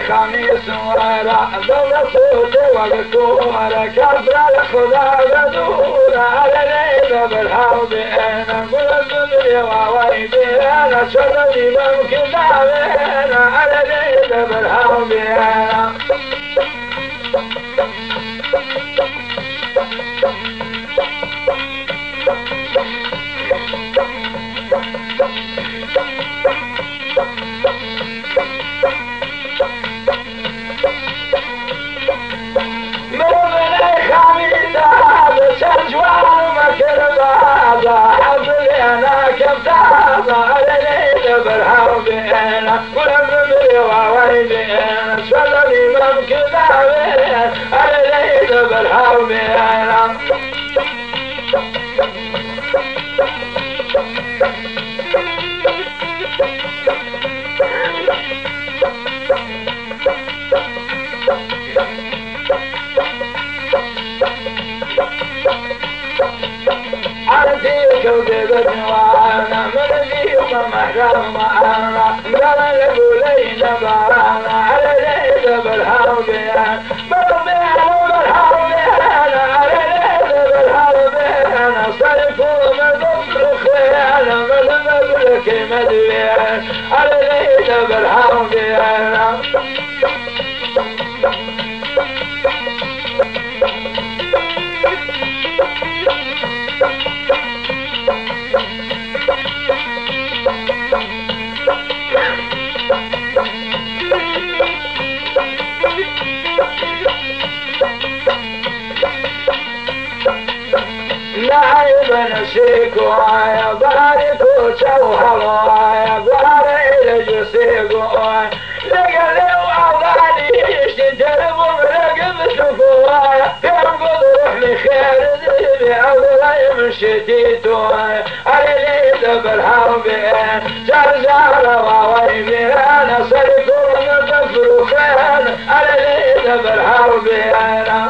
خميس ورا دولة صوت وقتورة كبر الخدا بدورة على ليلة بالحرب أنا قل الدنيا وويدي أنا شغلي ممكن دعوينا على ليلة بالحرب أنا بالحرب انا والمبري وويلي انا شغلي ممكن دعوين على ليلة بالحرب انا عرفتيك وجبتني وانا من اليوم محرم انا قال لينا بانا على ليلة بالحرب بربينا بالحرب انا على ليلة بالحرب انا صرفوا من ضفر خيانا من مبلك مدوين على ليلة بالحرب انا نسيكو يا باركو شوهرو يا بارك جسيكو لقلي وعضاني يشتربوا مرقم شفوها يرقض روح لخير ذيبي أولا مشتيتو على ليلة بالحرب جرجار وويبي أنا صرفوا من تفرخين على ليلة بالحرب أنا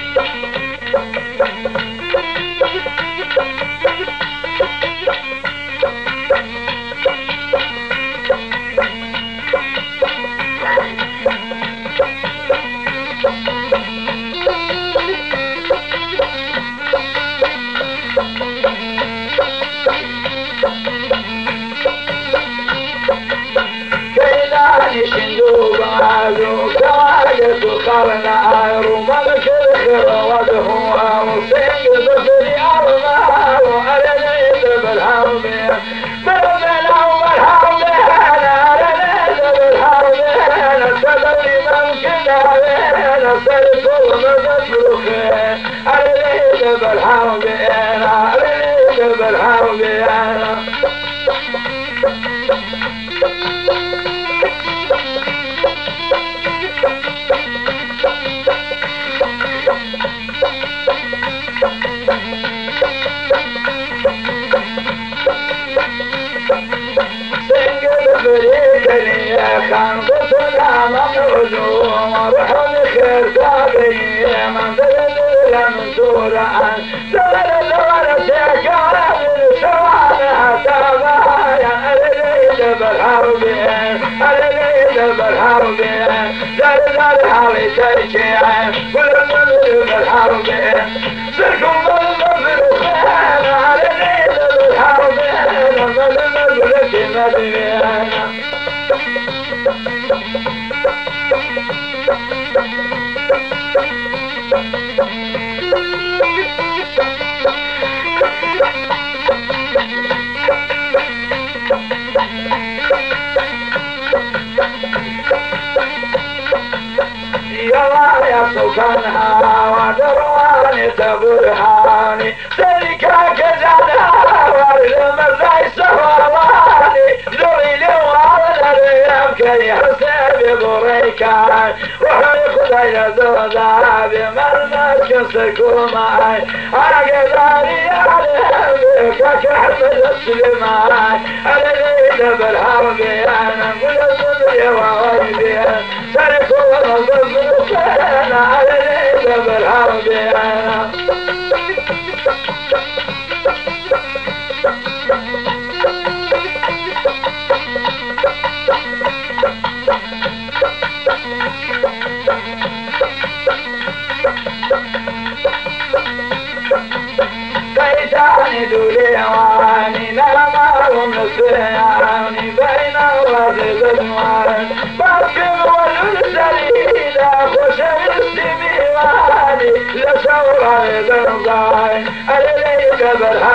شندوق عادو كواجد وقرنا عيرو ملك الخير وجهه وصيق بفري أرضه وعلى ليلة بالحرب بربنا وبالحرب على ليلة بالحرب صدري ممكن علينا صرفوا مذكر خير على ليلة بالحرب على ليلة بالحرب كان قصنا ممنوع وروح لخير تابعي من ذلك منصورا زمن سيكون سوانها تابعي على ليلة بالحرب على ليلة بالحرب زال حالي تيشيع كل المنزل بالحرب سركم بالمنزل خير على ليلة بالحرب من المملكة مدينة يا سلطانها ودرواني تبرهاني سلكا كزانها والمزاي سوالاني زويلي وعلى الريام كي حسابي بريكان وحي خدايا زودا بمرمز كسكو معي عقداني عليهم كحمد السلمان على ليلة بالحرب انا نقول الدنيا وغيبي سركوا الظلم انا على ليلة بالحرب انا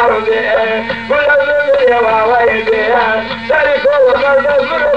الأرض كل الدنيا وويدها سلك وقد